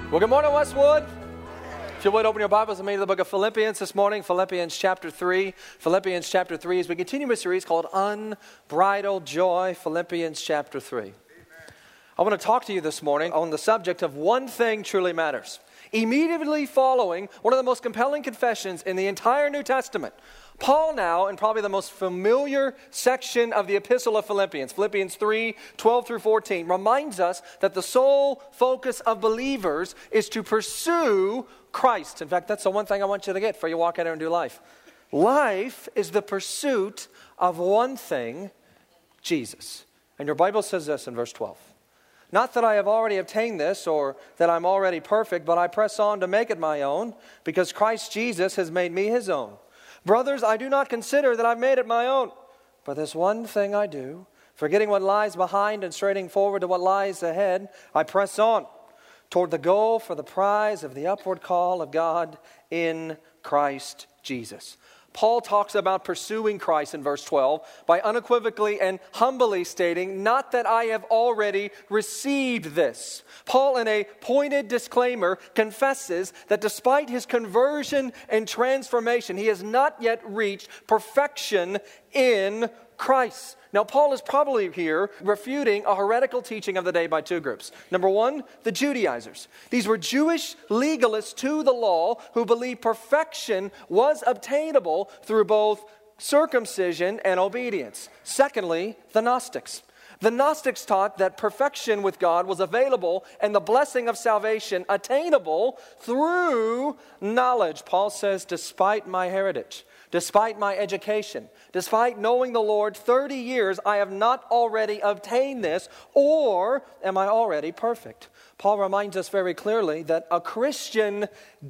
Well, good morning, Westwood. If you would, open your Bibles and me to the book of Philippians this morning, Philippians chapter 3. Philippians chapter 3 as we continue a series called Unbridled Joy, Philippians chapter 3. Amen. I want to talk to you this morning on the subject of one thing truly matters. Immediately following one of the most compelling confessions in the entire New Testament, Paul now, in probably the most familiar section of the epistle of Philippians, Philippians 3, 12 through 14, reminds us that the sole focus of believers is to pursue Christ. In fact, that's the one thing I want you to get before you walk out there and do life. Life is the pursuit of one thing, Jesus. And your Bible says this in verse 12. Not that I have already obtained this or that I'm already perfect, but I press on to make it my own because Christ Jesus has made me his own. Brothers, I do not consider that I've made it my own, but this one thing I do, forgetting what lies behind and straining forward to what lies ahead, I press on toward the goal for the prize of the upward call of God in Christ Jesus. Paul talks about pursuing Christ in verse 12 by unequivocally and humbly stating, not that I have already received this. Paul, in a pointed disclaimer, confesses that despite his conversion and transformation, he has not yet reached perfection in Christ. Now, Paul is probably here refuting a heretical teaching of the day by two groups. Number one, the Judaizers. These were Jewish legalists to the law who believed perfection was obtainable through both circumcision and obedience. Secondly, the Gnostics. The Gnostics taught that perfection with God was available and the blessing of salvation attainable through knowledge. Paul says, despite my heritage, despite my education, despite knowing the Lord 30 years, I have not already obtained this, or am I already perfect? Paul reminds us very clearly that a Christian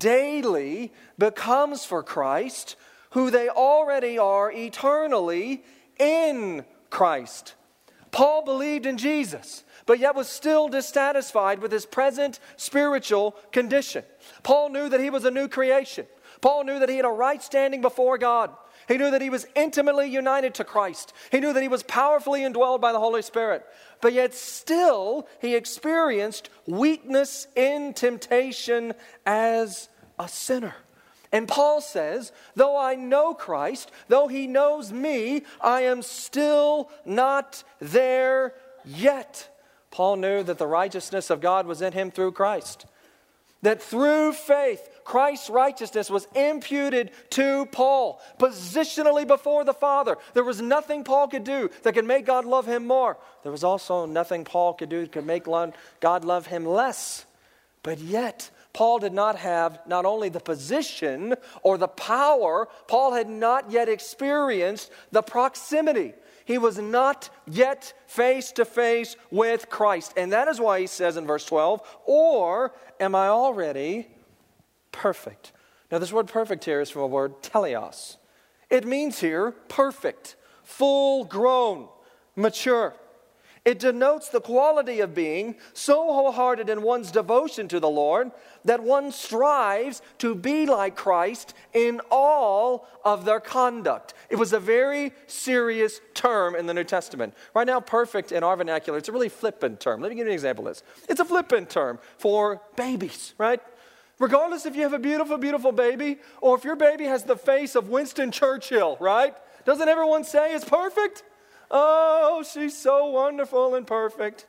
daily becomes for Christ who they already are eternally in Christ. Paul believed in Jesus, but yet was still dissatisfied with his present spiritual condition. Paul knew that he was a new creation. Paul knew that he had a right standing before God. He knew that he was intimately united to Christ. He knew that he was powerfully indwelled by the Holy Spirit. But yet still he experienced weakness in temptation as a sinner. And Paul says, though I know Christ, though he knows me, I am still not there yet. Paul knew that the righteousness of God was in him through Christ. That through faith, Christ's righteousness was imputed to Paul, positionally before the Father. There was nothing Paul could do that could make God love him more. There was also nothing Paul could do that could make God love him less. But yet, Paul did not have not only the position or the power, Paul had not yet experienced the proximity. He was not yet face to face with Christ. And that is why he says in verse 12, or am I already perfect? Now this word perfect here is from a word teleos. It means here perfect, full grown, mature. It denotes the quality of being so wholehearted in one's devotion to the Lord that one strives to be like Christ in all of their conduct. It was a very serious term in the New Testament. Right now, perfect in our vernacular, it's a really flippant term. Let me give you an example of this. It's a flippant term for babies, right? Regardless if you have a beautiful, beautiful baby or if your baby has the face of Winston Churchill, right? Doesn't everyone say it's perfect? Oh, she's so wonderful and perfect.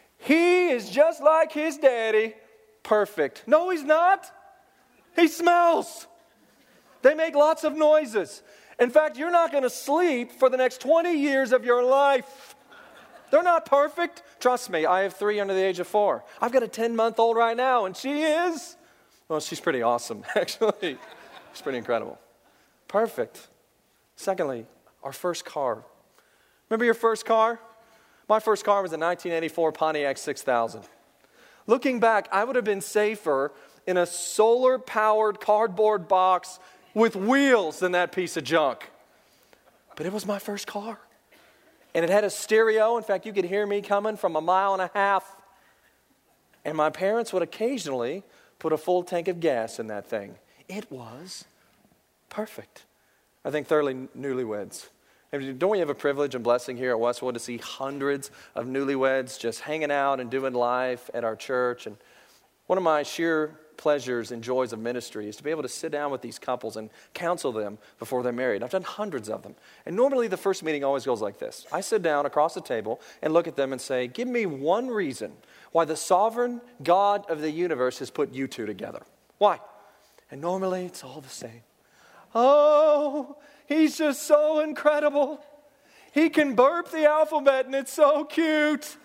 He is just like his daddy, perfect. No, he's not. He smells. They make lots of noises. In fact, you're not going to sleep for the next 20 years of your life. They're not perfect. Trust me, I have 3 under the age of 4. I've got a 10-month-old right now, and she is, well, she's pretty awesome, actually. She's pretty incredible. Perfect. Secondly, our first car. Remember your first car? My first car was a 1984 Pontiac 6000. Looking back, I would have been safer in a solar-powered cardboard box with wheels than that piece of junk. But it was my first car. And it had a stereo. In fact, you could hear me coming from 1.5 miles. And my parents would occasionally put a full tank of gas in that thing. It was perfect. I think thirdly, newlyweds. And don't we have a privilege and blessing here at Westwood to see hundreds of newlyweds just hanging out and doing life at our church? And One of my sheer pleasures and joys of ministry is to be able to sit down with these couples and counsel them before they're married. I've done hundreds of them. And normally the first meeting always goes like this. I sit down across the table and look at them and say, give me one reason why the sovereign God of the universe has put you two together. Why? And normally it's all the same. Oh, he's just so incredible. He can burp the alphabet and it's so cute.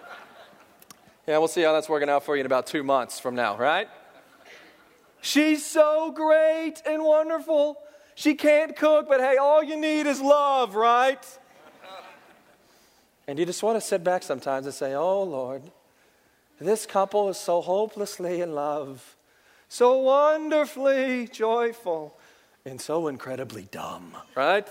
Yeah, we'll see how that's working out for you in about 2 months from now, right? She's so great and wonderful. She can't cook, but hey, all you need is love, right? And you just want to sit back sometimes and say, oh, Lord, this couple is so hopelessly in love, so wonderfully joyful, and so incredibly dumb, right?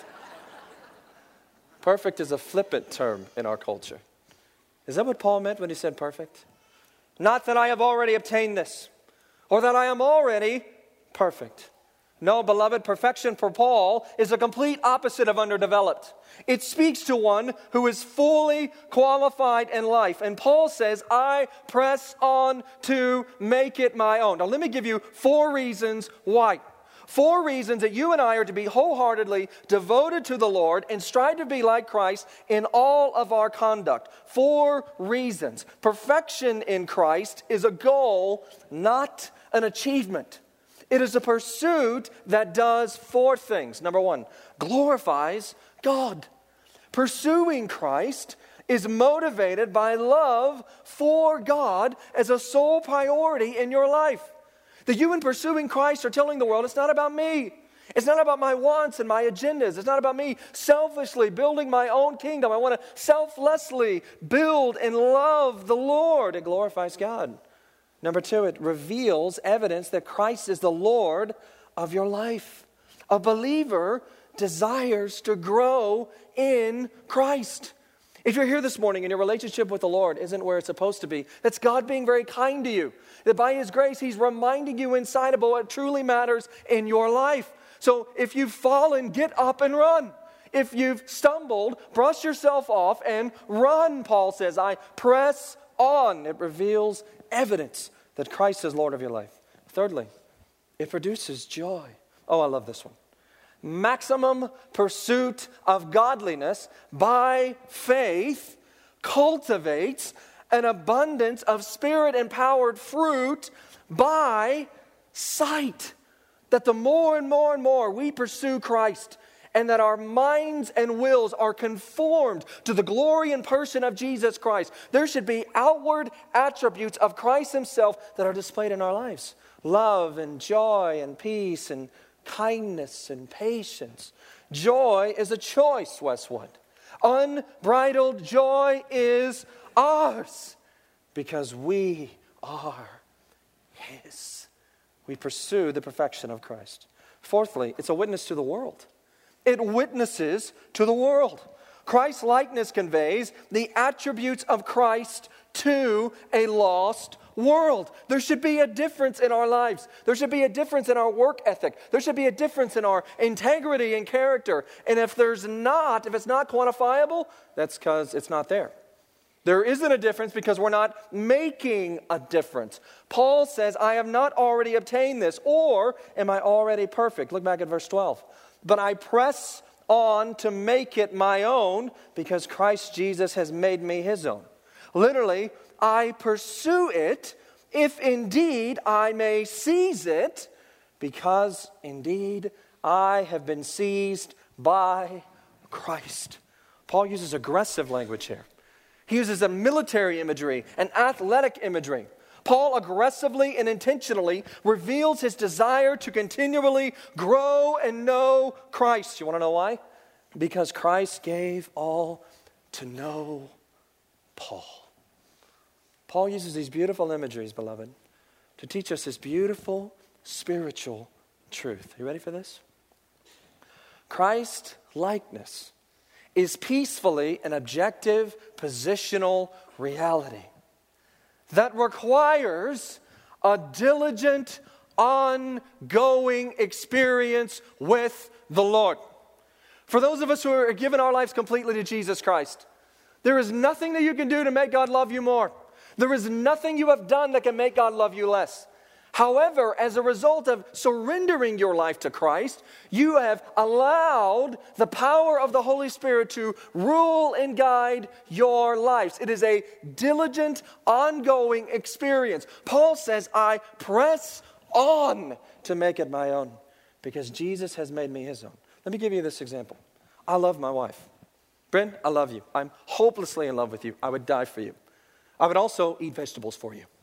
Perfect is a flippant term in our culture. Is that what Paul meant when he said perfect? Not that I have already obtained this, or that I am already perfect. No, beloved, perfection for Paul is the complete opposite of underdeveloped. It speaks to one who is fully qualified in life. And Paul says, I press on to make it my own. Now, let me give you 4 reasons why. 4 reasons that you and I are to be wholeheartedly devoted to the Lord and strive to be like Christ in all of our conduct. 4 reasons. Perfection in Christ is a goal, not an achievement. It is a pursuit that does 4 things. Number 1, glorifies God. Pursuing Christ is motivated by love for God as a sole priority in your life. That you in pursuing Christ are telling the world, it's not about me. It's not about my wants and my agendas. It's not about me selfishly building my own kingdom. I want to selflessly build and love the Lord. It glorifies God. Number 2, it reveals evidence that Christ is the Lord of your life. A believer desires to grow in Christ. If you're here this morning and your relationship with the Lord isn't where it's supposed to be, that's God being very kind to you. That by His grace, He's reminding you inside about what truly matters in your life. So if you've fallen, get up and run. If you've stumbled, brush yourself off and run, Paul says. I press on. It reveals evidence that Christ is Lord of your life. Thirdly, it produces joy. Oh, I love this one. Maximum pursuit of godliness by faith cultivates an abundance of Spirit-empowered fruit by sight. That the more and more and more we pursue Christ, and that our minds and wills are conformed to the glory and person of Jesus Christ, there should be outward attributes of Christ Himself that are displayed in our lives. Love and joy and peace and kindness and patience. Joy is a choice, Westwood. Unbridled joy is ours because we are His. We pursue the perfection of Christ. Fourthly, it's a witness to the world. It witnesses to the world. Christ's likeness conveys the attributes of Christ to a lost world. There should be a difference in our lives. There should be a difference in our work ethic. There should be a difference in our integrity and character. And if it's not quantifiable, that's because it's not there. There isn't a difference because we're not making a difference. Paul says, I have not already obtained this, or am I already perfect? Look back at verse 12. But I press on to make it my own because Christ Jesus has made me His own. Literally, I pursue it if indeed I may seize it, because indeed I have been seized by Christ. Paul uses aggressive language here. He uses a military imagery, an athletic imagery. Paul aggressively and intentionally reveals his desire to continually grow and know Christ. You want to know why? Because Christ gave all to know Paul. Paul uses these beautiful imageries, beloved, to teach us this beautiful spiritual truth. Are you ready for this? Christ likeness is peacefully an objective positional reality that requires a diligent, ongoing experience with the Lord. For those of us who are giving our lives completely to Jesus Christ, there is nothing that you can do to make God love you more. There is nothing you have done that can make God love you less. However, as a result of surrendering your life to Christ, you have allowed the power of the Holy Spirit to rule and guide your lives. It is a diligent, ongoing experience. Paul says, I press on to make it my own because Jesus has made me his own. Let me give you this example. I love my wife. Bryn, I love you. I'm hopelessly in love with you. I would die for you. I would also eat vegetables for you.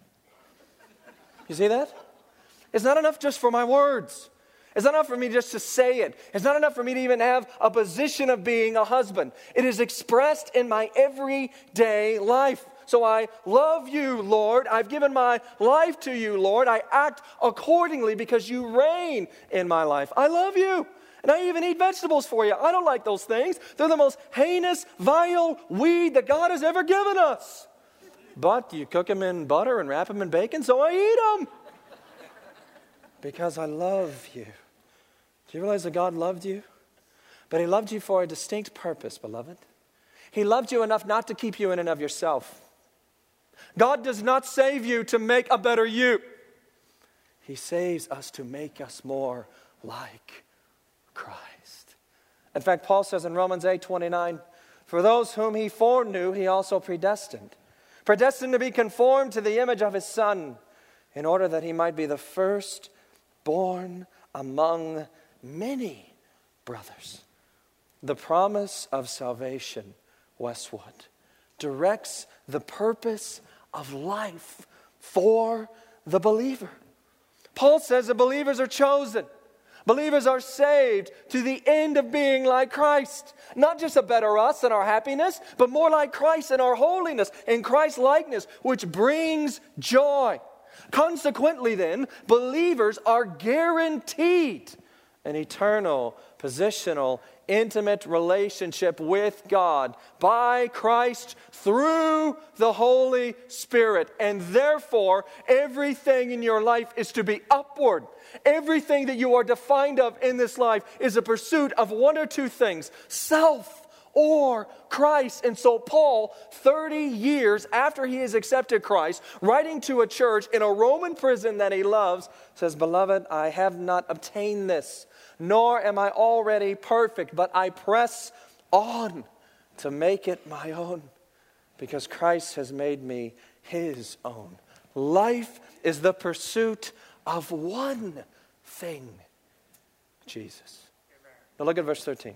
You see that? It's not enough just for my words. It's not enough for me just to say it. It's not enough for me to even have a position of being a husband. It is expressed in my everyday life. So I love you, Lord. I've given my life to you, Lord. I act accordingly because you reign in my life. I love you. And I even eat vegetables for you. I don't like those things. They're the most heinous, vile weed that God has ever given us. But you cook them in butter and wrap them in bacon, so I eat them. Because I love you. Do you realize that God loved you? But he loved you for a distinct purpose, beloved. He loved you enough not to keep you in and of yourself. God does not save you to make a better you. He saves us to make us more like Christ. In fact, Paul says in Romans 8:29, for those whom he foreknew, he also predestined. Predestined to be conformed to the image of his Son, in order that he might be the firstborn among many brothers. The promise of salvation, Westwood, directs the purpose of life for the believer. Paul says the believers are chosen. Believers are saved to the end of being like Christ. Not just a better us and our happiness, but more like Christ in our holiness and Christ's likeness, which brings joy. Consequently then, believers are guaranteed an eternal, positional, intimate relationship with God by Christ through the Holy Spirit. And therefore, everything in your life is to be upward. Everything that you are defined of in this life is a pursuit of one or two things: self or Christ. And so Paul, 30 years after he has accepted Christ, writing to a church in a Roman prison that he loves, says, beloved, I have not obtained this, nor am I already perfect, but I press on to make it my own, because Christ has made me his own. Life is the pursuit of one thing, Jesus. Now look at verse 13.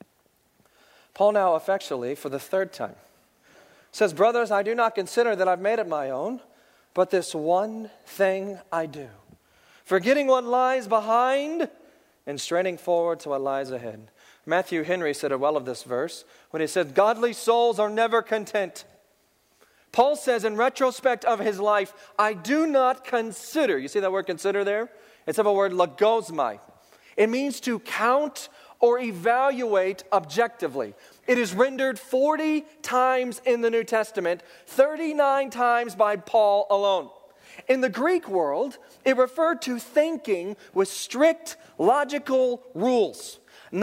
Paul now effectually, for the third time, says, brothers, I do not consider that I've made it my own, but this one thing I do, forgetting what lies behind and straining forward to what lies ahead. Matthew Henry said it well of this verse when he said, godly souls are never content. Paul says in retrospect of his life, I do not consider. You see that word consider there? It's of a word logosmai. It means to count or evaluate objectively. It is rendered 40 times in the New Testament, 39 times by Paul alone. In the Greek world, it referred to thinking with strict logical rules,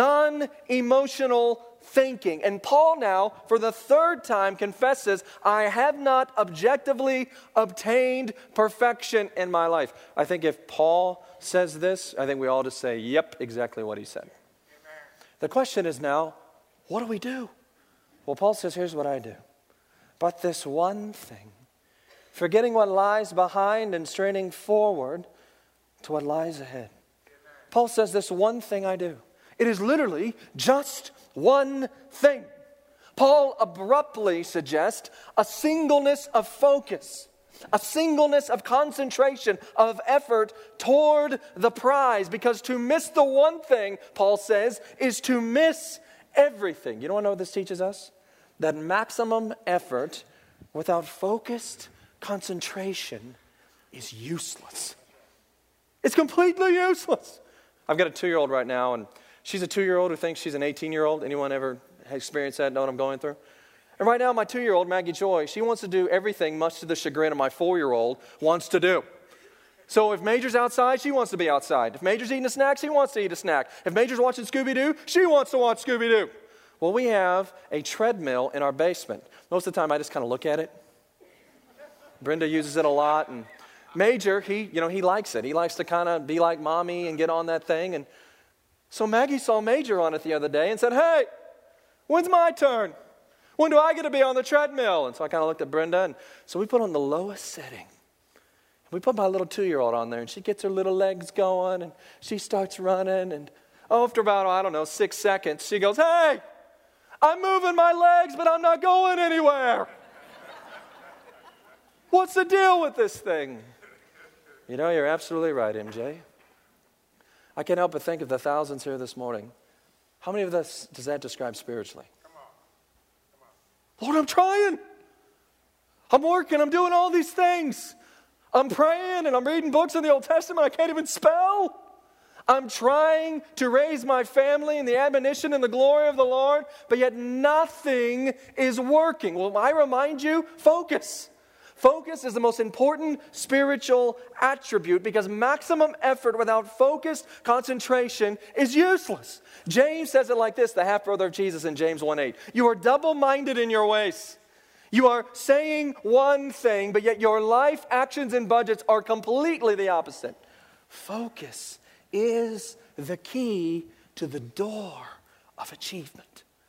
non-emotional thinking. And Paul now, for the third time, confesses, I have not objectively obtained perfection in my life. I think if Paul says this, I think we all just say, yep, exactly what he said. Amen. The question is now, what do we do? Well, Paul says, here's what I do. But this one thing, forgetting what lies behind and straining forward to what lies ahead. Paul says, this one thing I do. It is literally just one thing. Paul abruptly suggests a singleness of focus, a singleness of concentration, of effort toward the prize. Because to miss the one thing, Paul says, is to miss everything. You don't want to know what this teaches us? That maximum effort without focused concentration is useless. It's completely useless. I've got a 2-year-old right now, and she's a 2-year-old who thinks she's an 18-year-old. Anyone ever experienced that, know what I'm going through? And right now, my 2-year-old, Maggie Joy, she wants to do everything much to the chagrin of my 4-year-old wants to do. So if Major's outside, she wants to be outside. If Major's eating a snack, she wants to eat a snack. If Major's watching Scooby-Doo, she wants to watch Scooby-Doo. Well, we have a treadmill in our basement. Most of the time, I just kind of look at it. Brenda uses it a lot. And Major, he likes it. He likes to kind of be like mommy and get on that thing. And so Maggie saw Major on it the other day and said, hey, when's my turn? When do I get to be on the treadmill? And so I kind of looked at Brenda, and so we put on the lowest setting. We put my little 2-year-old on there, and she gets her little legs going, and she starts running, and after about, 6 seconds, she goes, hey, I'm moving my legs, but I'm not going anywhere. What's the deal with this thing? You're absolutely right, MJ. I can't help but think of the thousands here this morning. How many of us does that describe spiritually? Lord, I'm trying. I'm working. I'm doing all these things. I'm praying and I'm reading books in the Old Testament I can't even spell. I'm trying to raise my family in the admonition and the glory of the Lord, but yet nothing is working. Well, I remind you, focus. Focus is the most important spiritual attribute because maximum effort without focused concentration is useless. James says it like this, the half-brother of Jesus in James 1:8. You are double-minded in your ways. You are saying one thing, but yet your life, actions, and budgets are completely the opposite. Focus is the key to the door of achievement.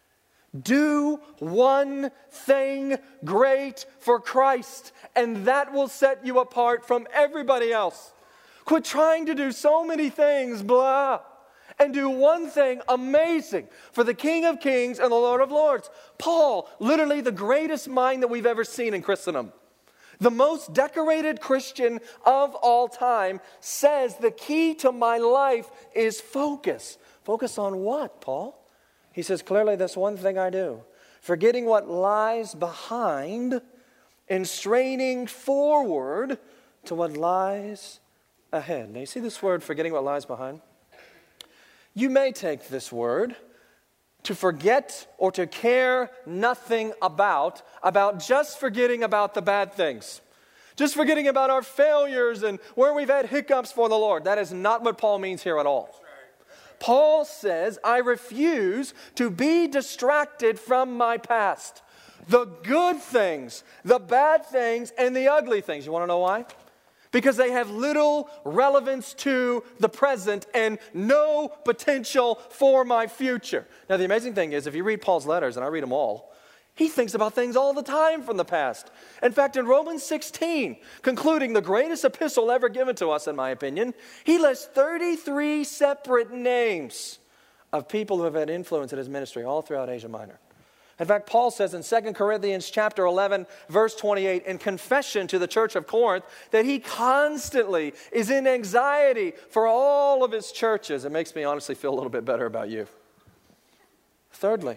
Do one thing great for Christ, and that will set you apart from everybody else. Quit trying to do so many things, blah, and do one thing amazing for the King of Kings and the Lord of Lords. Paul, literally the greatest mind that we've ever seen in Christendom, the most decorated Christian of all time, says the key to my life is focus. Focus on what, Paul? He says, clearly this one thing I do, forgetting what lies behind and straining forward to what lies ahead. Now you see this word, forgetting what lies behind? You may take this word to forget or to care nothing about just forgetting about the bad things. Just forgetting about our failures and where we've had hiccups for the Lord. That is not what Paul means here at all. Paul says, I refuse to be distracted from my past. The good things, the bad things, and the ugly things. You want to know why? Because they have little relevance to the present and no potential for my future. Now, the amazing thing is, if you read Paul's letters, and I read them all, he thinks about things all the time from the past. In fact, in Romans 16, concluding the greatest epistle ever given to us, in my opinion, he lists 33 separate names of people who have had influence in his ministry all throughout Asia Minor. In fact, Paul says in 2 Corinthians chapter 11, verse 28, in confession to the church of Corinth, that he constantly is in anxiety for all of his churches. It makes me honestly feel a little bit better about you. Thirdly,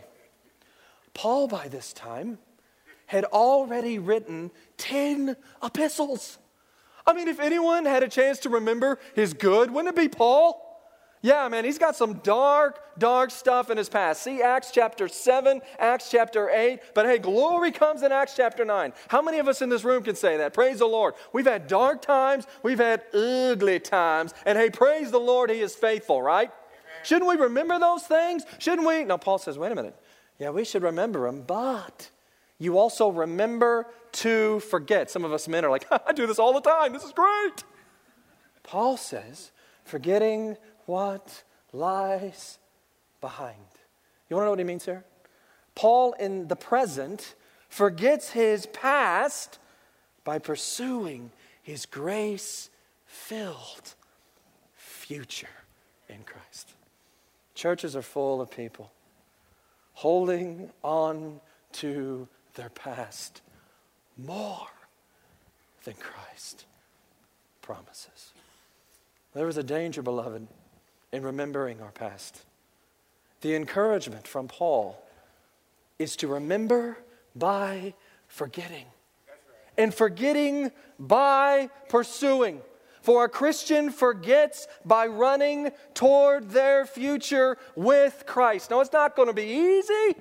Paul, by this time, had already written 10 epistles. I mean, if anyone had a chance to remember his good, wouldn't it be Paul? Yeah, man, he's got some dark stuff in his past. See Acts chapter 7, Acts chapter 8. But hey, glory comes in Acts chapter 9. How many of us in this room can say that? Praise the Lord. We've had dark times. We've had ugly times. And hey, praise the Lord, he is faithful, right? Amen. Shouldn't we remember those things? Shouldn't we? Now, Paul says, wait a minute. Yeah, we should remember them, but you also remember to forget. Some of us men are like, I do this all the time. This is great. Paul says, forgetting what lies behind. You want to know what he means here? Paul, in the present, forgets his past by pursuing his grace-filled future in Christ. Churches are full of people holding on to their past more than Christ promises. There is a danger, beloved, in remembering our past. The encouragement from Paul is to remember by forgetting. And forgetting by pursuing. For a Christian forgets by running toward their future with Christ. Now, it's not going to be easy,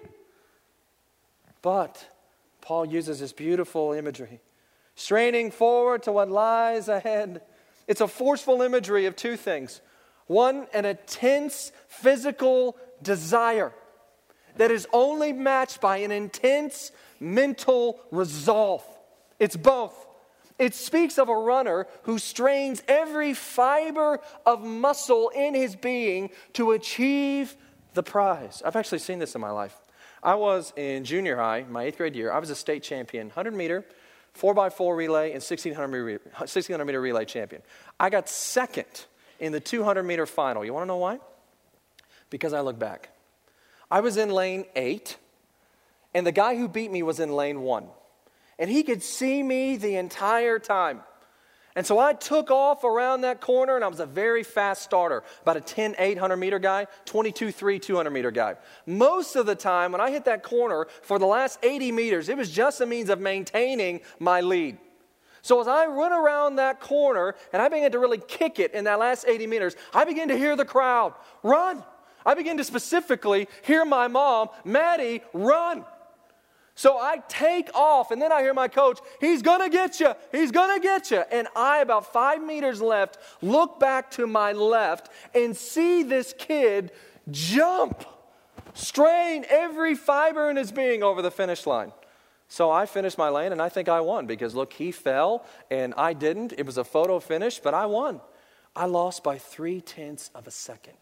but Paul uses this beautiful imagery. Straining forward to what lies ahead. It's a forceful imagery of two things. One, an intense physical desire that is only matched by an intense mental resolve. It's both. It speaks of a runner who strains every fiber of muscle in his being to achieve the prize. I've actually seen this in my life. I was in junior high, my 8th grade year. I was a state champion, 100 meter, 4x4 relay, and 1600 meter relay champion. I got second in the 200 meter final. You want to know why? Because I look back. I was in lane 8, and the guy who beat me was in lane 1. And he could see me the entire time. And so I took off around that corner, and I was a very fast starter, about a 10, 800 meter guy, 22.3, 200 meter guy. Most of the time, when I hit that corner, for the last 80 meters, it was just a means of maintaining my lead. So as I run around that corner, and I began to really kick it in that last 80 meters, I began to hear the crowd, run. I began to specifically hear my mom, Maddie, run. So I take off, and then I hear my coach, he's going to get you, he's going to get you. And I, about 5 meters left, look back to my left and see this kid jump, strain every fiber in his being over the finish line. So I finished my lane, and I think I won because, look, he fell, and I didn't. It was a photo finish, but I won. I lost by 0.3 of a second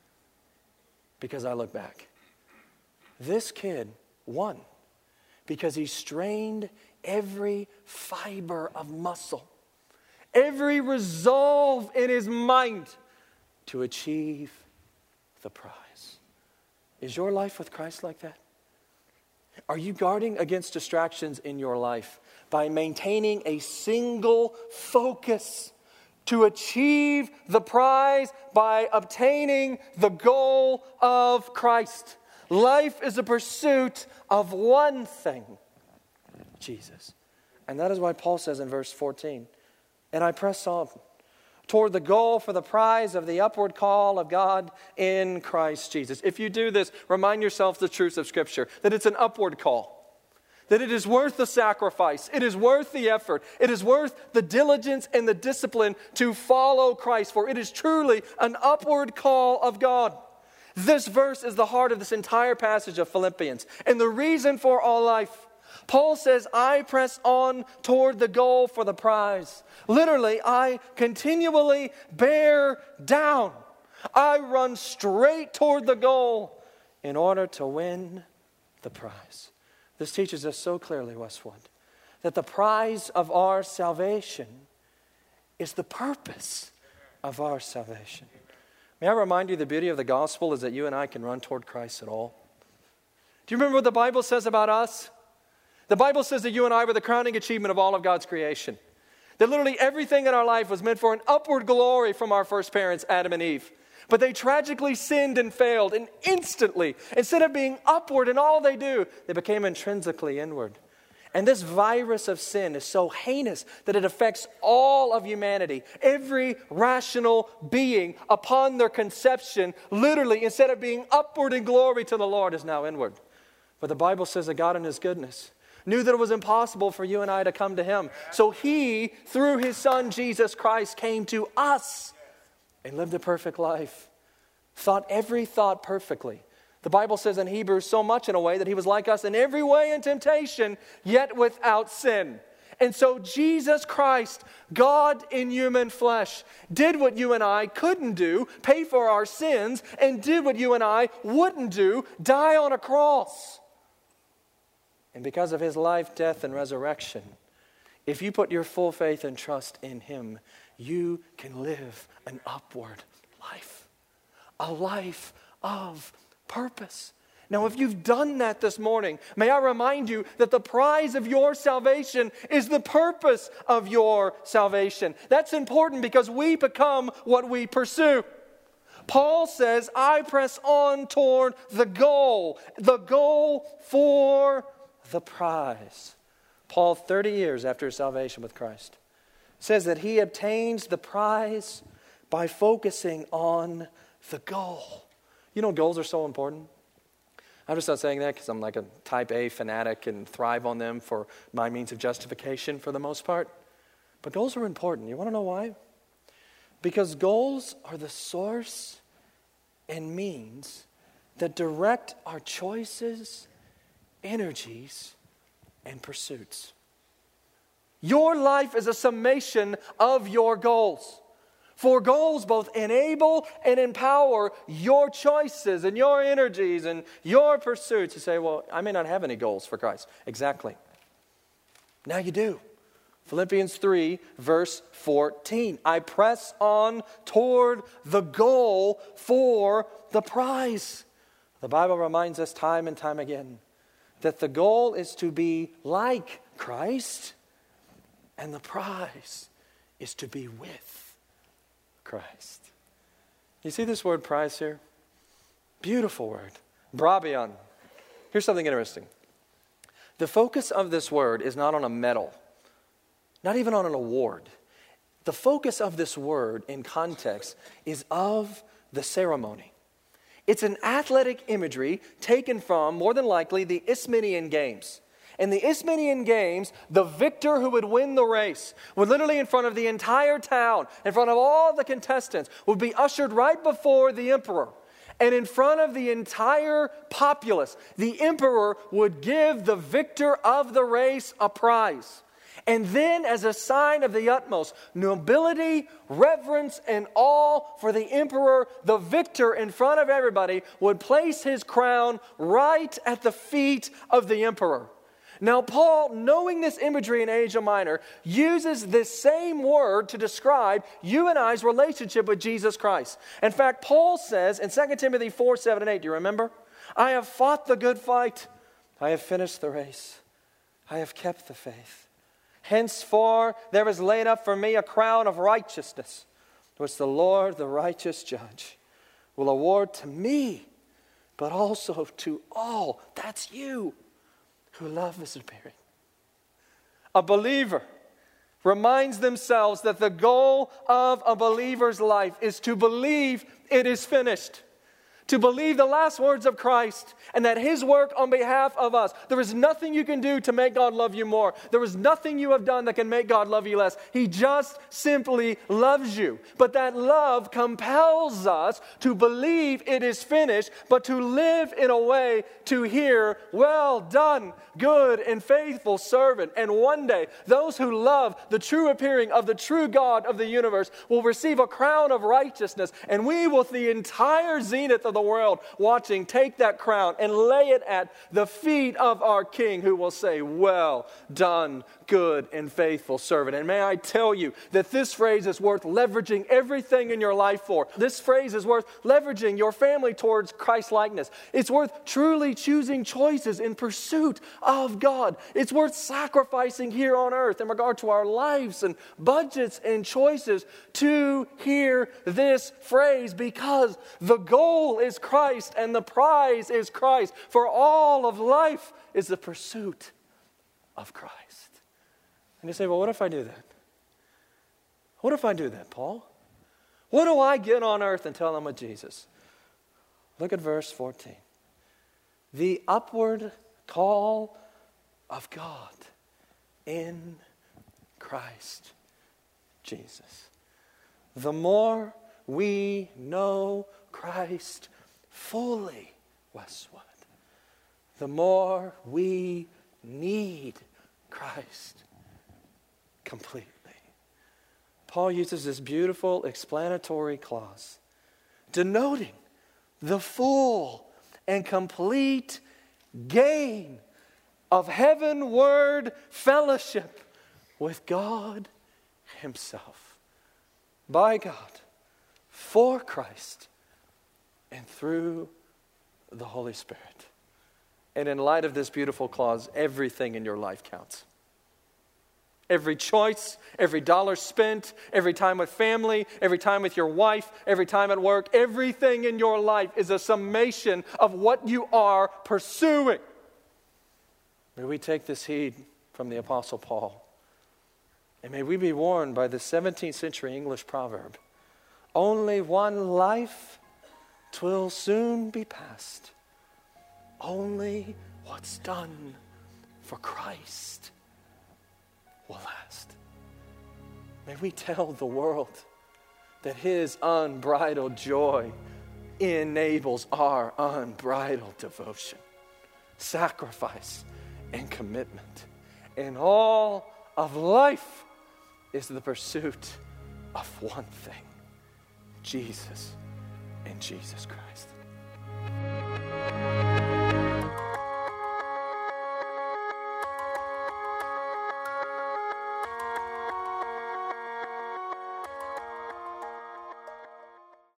because I look back. This kid won, because he strained every fiber of muscle, every resolve in his mind to achieve the prize. Is your life with Christ like that? Are you guarding against distractions in your life by maintaining a single focus to achieve the prize by obtaining the goal of Christ? Life is a pursuit of one thing, Jesus. And that is why Paul says in verse 14, and I press on toward the goal for the prize of the upward call of God in Christ Jesus. If you do this, remind yourself the truths of Scripture, that it's an upward call, that it is worth the sacrifice, it is worth the effort, it is worth the diligence and the discipline to follow Christ, for it is truly an upward call of God. This verse is the heart of this entire passage of Philippians, and the reason for all life. Paul says, I press on toward the goal for the prize. Literally, I continually bear down. I run straight toward the goal in order to win the prize. This teaches us so clearly, Westwood, that the prize of our salvation is the purpose of our salvation. May I remind you, the beauty of the gospel is that you and I can run toward Christ at all. Do you remember what the Bible says about us? The Bible says that you and I were the crowning achievement of all of God's creation. That literally everything in our life was meant for an upward glory from our first parents, Adam and Eve. But they tragically sinned and failed, and instantly, instead of being upward in all they do, they became intrinsically inward. And this virus of sin is so heinous that it affects all of humanity. Every rational being upon their conception, literally, instead of being upward in glory to the Lord, is now inward. But the Bible says that God in His goodness knew that it was impossible for you and I to come to Him. So He, through His Son, Jesus Christ, came to us and lived a perfect life. Thought every thought perfectly. The Bible says in Hebrews so much in a way that He was like us in every way in temptation, yet without sin. And so Jesus Christ, God in human flesh, did what you and I couldn't do, pay for our sins, and did what you and I wouldn't do, die on a cross. And because of His life, death, and resurrection, if you put your full faith and trust in Him, you can live an upward life. A life of purpose. Now, if you've done that this morning, may I remind you that the prize of your salvation is the purpose of your salvation. That's important because we become what we pursue. Paul says, I press on toward the goal for the prize. Paul, 30 years after his salvation with Christ, says that he obtains the prize by focusing on the goal. You know, goals are so important. I'm just not saying that because I'm like a type A fanatic and thrive on them for my means of justification for the most part. But goals are important. You want to know why? Because goals are the source and means that direct our choices, energies, and pursuits. Your life is a summation of your goals. For goals both enable and empower your choices and your energies and your pursuits. You say, well, I may not have any goals for Christ. Exactly. Now you do. Philippians 3, verse 14. I press on toward the goal for the prize. The Bible reminds us time and time again that the goal is to be like Christ, and the prize is to be with Christ. You see this word prize here? Beautiful word. Brabion. Here's something interesting. The focus of this word is not on a medal, not even on an award. The focus of this word in context is of the ceremony. It's an athletic imagery taken from, more than likely, the Isthmian Games. In the Isthmian Games, the victor who would win the race would literally in front of the entire town, in front of all the contestants, would be ushered right before the emperor. And in front of the entire populace, the emperor would give the victor of the race a prize. And then, as a sign of the utmost nobility, reverence, and awe for the emperor, the victor in front of everybody would place his crown right at the feet of the emperor. Now, Paul, knowing this imagery in Asia Minor, uses this same word to describe you and I's relationship with Jesus Christ. In fact, Paul says in 2 Timothy 4, 7, and 8, do you remember? I have fought the good fight. I have finished the race. I have kept the faith. Henceforth, there is laid up for me a crown of righteousness, which the Lord, the righteous judge, will award to me, but also to all, that's you, who love his appearing. A believer reminds themselves that the goal of a believer's life is to believe it is finished. To believe the last words of Christ and that his work on behalf of us. There is nothing you can do to make God love you more. There is nothing you have done that can make God love you less. He just simply loves you. But that love compels us to believe it is finished, but to live in a way to hear, well done, good and faithful servant. And one day, those who love the true appearing of the true God of the universe will receive a crown of righteousness, and we will, the entire zenith of the world watching, take that crown and lay it at the feet of our King, who will say, well done, good and faithful servant. And may I tell you that this phrase is worth leveraging everything in your life for. This phrase is worth leveraging your family towards Christ-likeness. It's worth truly choosing choices in pursuit of God. It's worth sacrificing here on earth in regard to our lives and budgets and choices to hear this phrase, because the goal is Christ and the prize is Christ. For all of life is the pursuit of Christ. And you say, well, what if I do that? What if I do that, Paul? What do I get on earth until I'm with Jesus? Look at verse 14. The upward call of God in Christ Jesus. The more we know Christ fully, Westwood, the more we need Christ completely. Paul uses this beautiful explanatory clause denoting the full and complete gain of heavenward fellowship with God himself. By God, for Christ, and through the Holy Spirit. And in light of this beautiful clause, everything in your life counts. Every choice, every dollar spent, every time with family, every time with your wife, every time at work, everything in your life is a summation of what you are pursuing. May we take this heed from the Apostle Paul. And may we be warned by the 17th century English proverb, only one life 'twill soon be past. Only what's done for Christ will last. May we tell the world that his unbridled joy enables our unbridled devotion, sacrifice, and commitment in all of life is the pursuit of one thing: Jesus and Jesus Christ.